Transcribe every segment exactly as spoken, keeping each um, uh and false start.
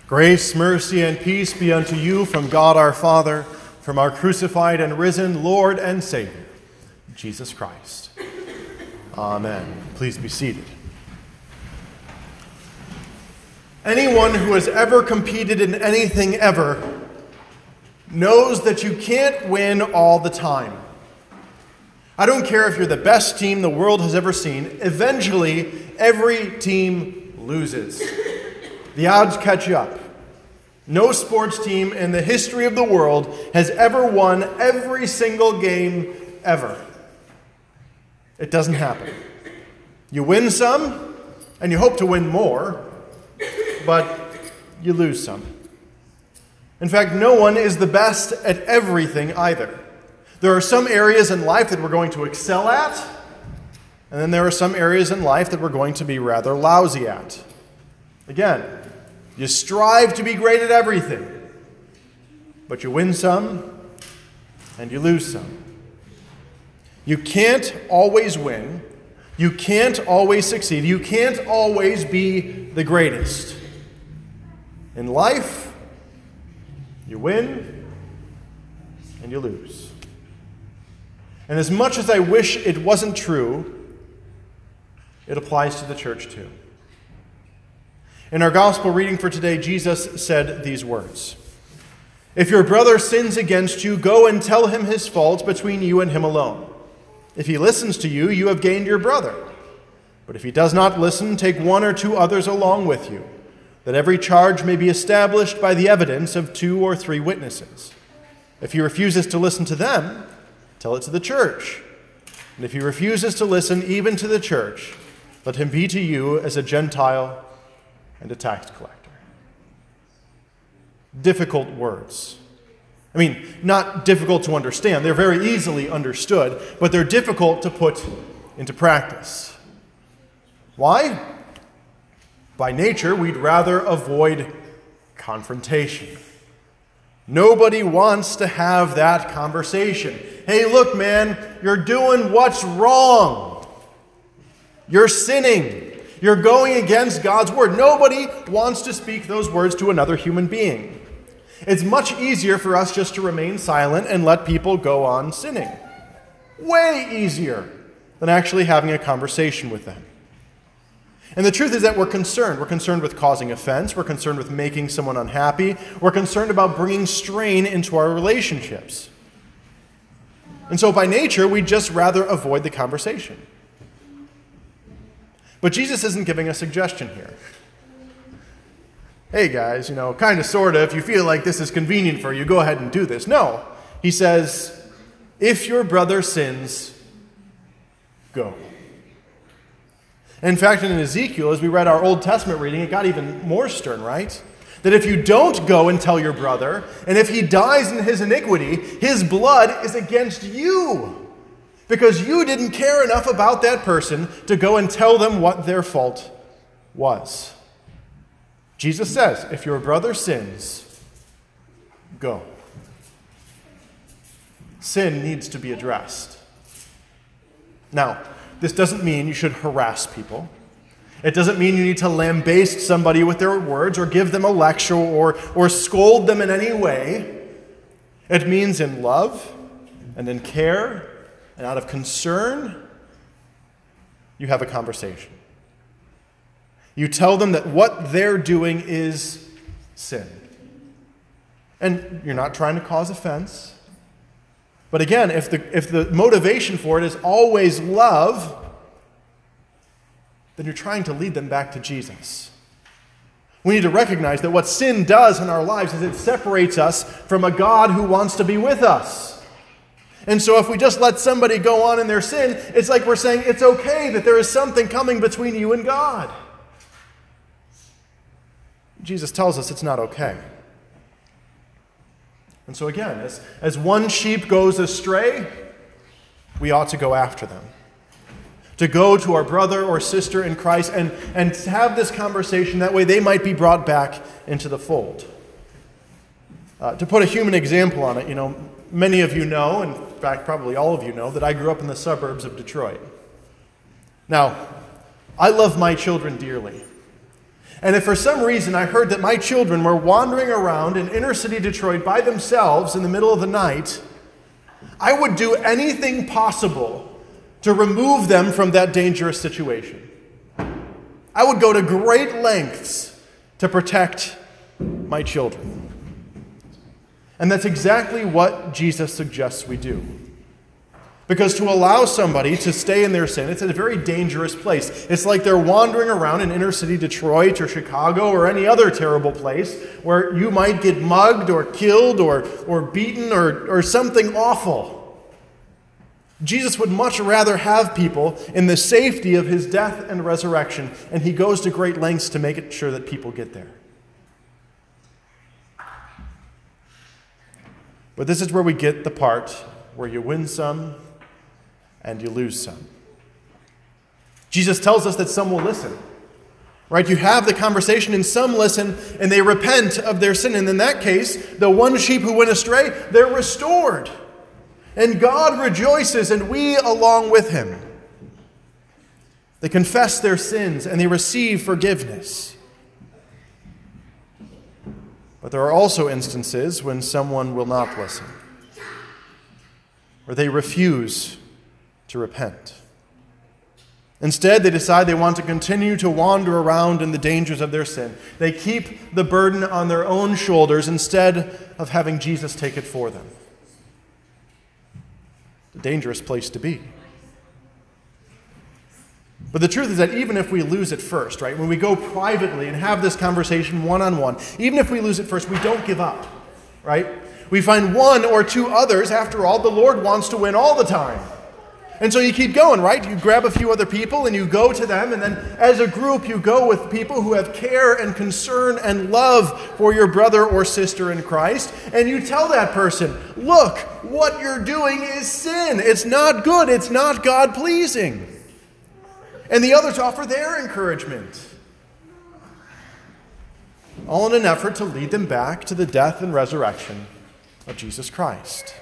Grace, mercy, and peace be unto you from God our Father, from our crucified and risen Lord and Savior, Jesus Christ. Amen. Please be seated. Anyone who has ever competed in anything ever knows that you can't win all the time. I don't care if you're the best team the world has ever seen, eventually every team loses. The odds catch up. No sports team in the history of the world has ever won every single game ever. It doesn't happen. You win some, and you hope to win more, but you lose some. In fact, no one is the best at everything either. There are some areas in life that we're going to excel at, and then there are some areas in life that we're going to be rather lousy at. Again, you strive to be great at everything, but you win some and you lose some. You can't always win. You can't always succeed. You can't always be the greatest. In life, you win and you lose. And as much as I wish it wasn't true, it applies to the church too. In our gospel reading for today, Jesus said these words: "If your brother sins against you, go and tell him his fault between you and him alone. If he listens to you, you have gained your brother. But if he does not listen, take one or two others along with you, that every charge may be established by the evidence of two or three witnesses. If he refuses to listen to them, tell it to the church. And if he refuses to listen even to the church, let him be to you as a Gentile and a tax collector." Difficult words. I mean, not difficult to understand. They're very easily understood, but they're difficult to put into practice. Why? By nature, we'd rather avoid confrontation. Nobody wants to have that conversation. Hey, look, man, you're doing what's wrong. You're sinning. You're going against God's word. Nobody wants to speak those words to another human being. It's much easier for us just to remain silent and let people go on sinning. Way easier than actually having a conversation with them. And the truth is that we're concerned. We're concerned with causing offense. We're concerned with making someone unhappy. We're concerned about bringing strain into our relationships. And so by nature, we'd just rather avoid the conversation. But Jesus isn't giving a suggestion here. Hey guys, you know, kind of, sort of, if you feel like this is convenient for you, go ahead and do this. No, he says, if your brother sins, go. In fact, in Ezekiel, as we read our Old Testament reading, it got even more stern, right? That if you don't go and tell your brother, and if he dies in his iniquity, his blood is against you. Because you didn't care enough about that person to go and tell them what their fault was. Jesus says, if your brother sins, go. Sin needs to be addressed. Now, this doesn't mean you should harass people. It doesn't mean you need to lambaste somebody with their words or give them a lecture or, or scold them in any way. It means in love and in care and out of concern, you have a conversation. You tell them that what they're doing is sin. And you're not trying to cause offense. But again, if the, if the motivation for it is always love, then you're trying to lead them back to Jesus. We need to recognize that what sin does in our lives is it separates us from a God who wants to be with us. And so if we just let somebody go on in their sin, it's like we're saying it's okay that there is something coming between you and God. Jesus tells us it's not okay. And so again, as, as one sheep goes astray, we ought to go after them. To go to our brother or sister in Christ and, and have this conversation. That way they might be brought back into the fold. Uh, to put a human example on it, you know, many of you know, in fact, probably all of you know, that I grew up in the suburbs of Detroit. Now, I love my children dearly. And if for some reason I heard that my children were wandering around in inner city Detroit by themselves in the middle of the night, I would do anything possible to remove them from that dangerous situation. I would go to great lengths to protect my children. And that's exactly what Jesus suggests we do. Because to allow somebody to stay in their sin, it's a very dangerous place. It's like they're wandering around in inner city Detroit or Chicago or any other terrible place where you might get mugged or killed or, or beaten or, or something awful. Jesus would much rather have people in the safety of his death and resurrection, and he goes to great lengths to make it sure that people get there. But this is where we get the part where you win some and you lose some. Jesus tells us that some will listen. Right? You have the conversation and some listen and they repent of their sin. And in that case, the one sheep who went astray, they're restored. And God rejoices and we along with him. They confess their sins and they receive forgiveness. But there are also instances when someone will not listen, where they refuse to repent. Instead, they decide they want to continue to wander around in the dangers of their sin. They keep the burden on their own shoulders instead of having Jesus take it for them. It's a dangerous place to be. But the truth is that even if we lose it first, right, when we go privately and have this conversation one-on-one, even if we lose it first, we don't give up, right? We find one or two others. After all, the Lord wants to win all the time. And so you keep going, right? You grab a few other people and you go to them, and then as a group you go with people who have care and concern and love for your brother or sister in Christ, and you tell that person, look, what you're doing is sin. It's not good. It's not God-pleasing. And the others offer their encouragement, all in an effort to lead them back to the death and resurrection of Jesus Christ.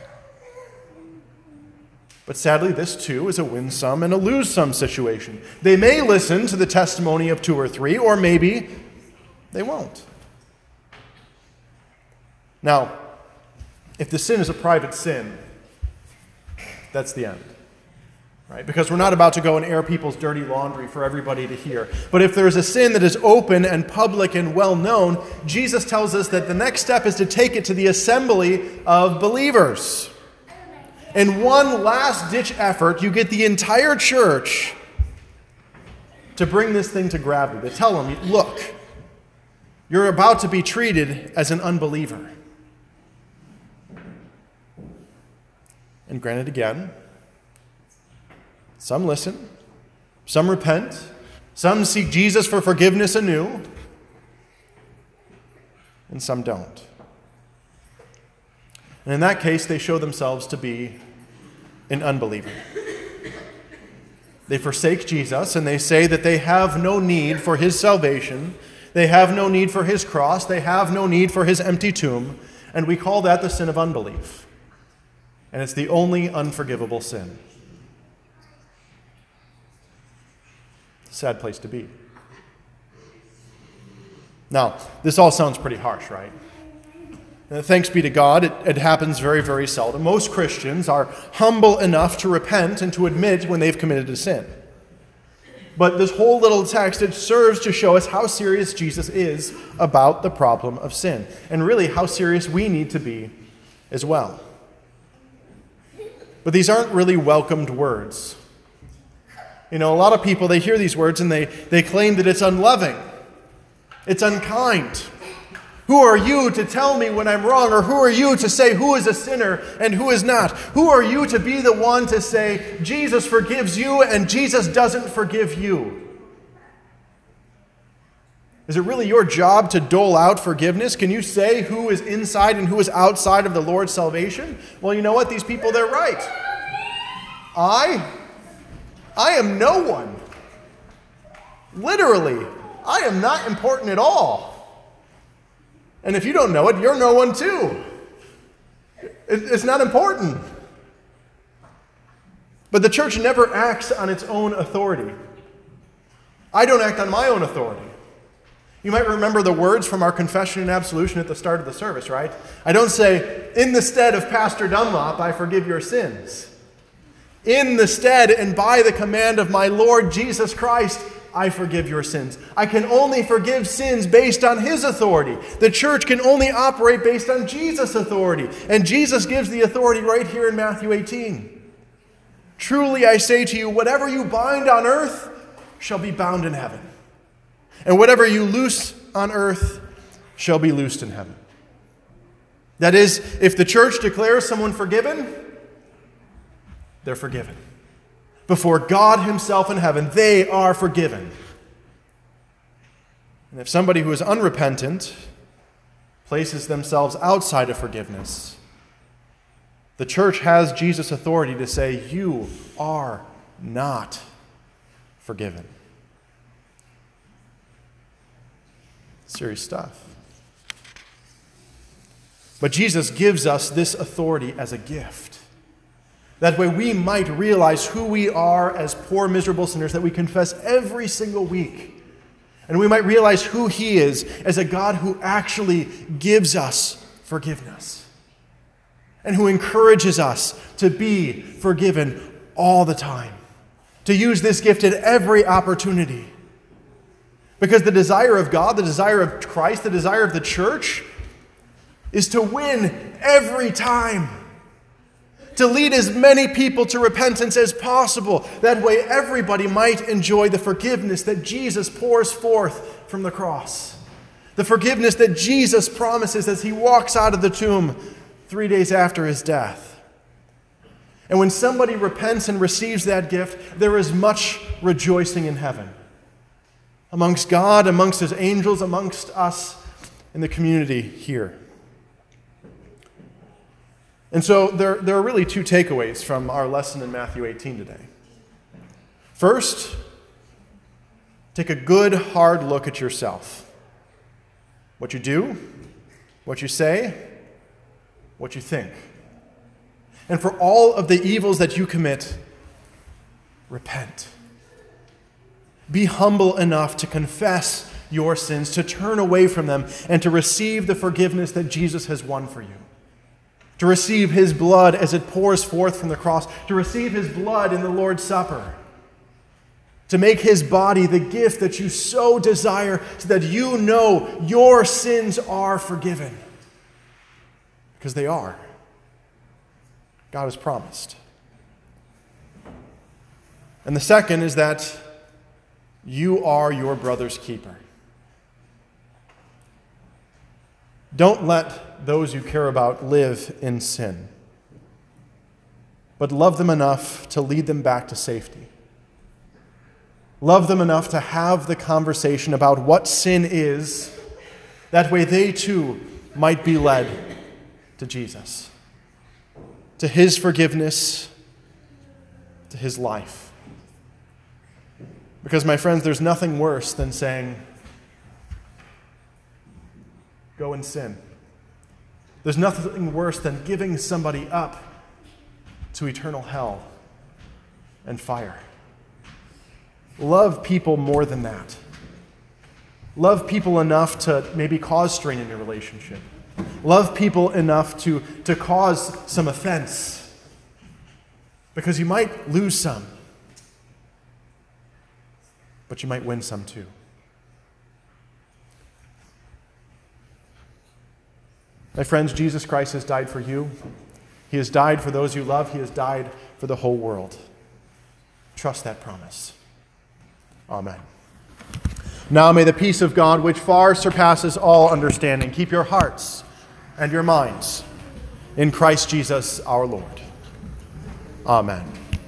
But sadly, this too is a win some and a lose some situation. They may listen to the testimony of two or three, or maybe they won't. Now, if the sin is a private sin, that's the end. Right? Because we're not about to go and air people's dirty laundry for everybody to hear. But if there is a sin that is open and public and well known, Jesus tells us that the next step is to take it to the assembly of believers. In one last-ditch effort, you get the entire church to bring this thing to gravity, to tell them, look, you're about to be treated as an unbeliever. And granted again, some listen, some repent, some seek Jesus for forgiveness anew, and some don't. And in that case, they show themselves to be an unbeliever. They forsake Jesus, and they say that they have no need for his salvation, they have no need for his cross, they have no need for his empty tomb, and we call that the sin of unbelief. And it's the only unforgivable sin. Sad place to be. Now, this all sounds pretty harsh, right? And thanks be to God, it, it happens very, very seldom. Most Christians are humble enough to repent and to admit when they've committed a sin. But this whole little text, it serves to show us how serious Jesus is about the problem of sin, and really how serious we need to be as well. But these aren't really welcomed words. You know, a lot of people, they hear these words and they, they claim that it's unloving. It's unkind. Who are you to tell me when I'm wrong? Or who are you to say who is a sinner and who is not? Who are you to be the one to say Jesus forgives you and Jesus doesn't forgive you? Is it really your job to dole out forgiveness? Can you say who is inside and who is outside of the Lord's salvation? Well, you know what? These people, they're right. I... I am no one. Literally, I am not important at all. And if you don't know it, you're no one too. It's not important. But the church never acts on its own authority. I don't act on my own authority. You might remember the words from our confession and absolution at the start of the service, right? I don't say, in the stead of Pastor Dunlop, I forgive your sins. In the stead and by the command of my Lord Jesus Christ, I forgive your sins. I can only forgive sins based on his authority. The church can only operate based on Jesus' authority. And Jesus gives the authority right here in Matthew eighteen. Truly I say to you, whatever you bind on earth shall be bound in heaven. And whatever you loose on earth shall be loosed in heaven. That is, if the church declares someone forgiven, they're forgiven. Before God himself in heaven, they are forgiven. And if somebody who is unrepentant places themselves outside of forgiveness, the church has Jesus' authority to say, you are not forgiven. Serious stuff. But Jesus gives us this authority as a gift. That way we might realize who we are as poor, miserable sinners that we confess every single week. And we might realize who he is as a God who actually gives us forgiveness. And who encourages us to be forgiven all the time. To use this gift at every opportunity. Because the desire of God, the desire of Christ, the desire of the church is to win every time. To lead as many people to repentance as possible. That way everybody might enjoy the forgiveness that Jesus pours forth from the cross. The forgiveness that Jesus promises as he walks out of the tomb three days after his death. And when somebody repents and receives that gift, there is much rejoicing in heaven. Amongst God, amongst his angels, amongst us in the community here. And so there, there are really two takeaways from our lesson in Matthew eighteen today. First, take a good, hard look at yourself. What you do, what you say, what you think. And for all of the evils that you commit, repent. Be humble enough to confess your sins, to turn away from them, and to receive the forgiveness that Jesus has won for you. To receive his blood as it pours forth from the cross. To receive his blood in the Lord's Supper. To make his body the gift that you so desire so that you know your sins are forgiven. Because they are. God has promised. And the second is that you are your brother's keeper. Don't let those you care about live in sin, but love them enough to lead them back to safety. Love them enough to have the conversation about what sin is. That way they too might be led to Jesus, to his forgiveness, to his life. Because, my friends, there's nothing worse than saying, go and sin. There's nothing worse than giving somebody up to eternal hell and fire. Love people more than that. Love people enough to maybe cause strain in your relationship. Love people enough to, to cause some offense. Because you might lose some, but you might win some too. My friends, Jesus Christ has died for you. He has died for those you love. He has died for the whole world. Trust that promise. Amen. Now may the peace of God, which far surpasses all understanding, keep your hearts and your minds in Christ Jesus our Lord. Amen.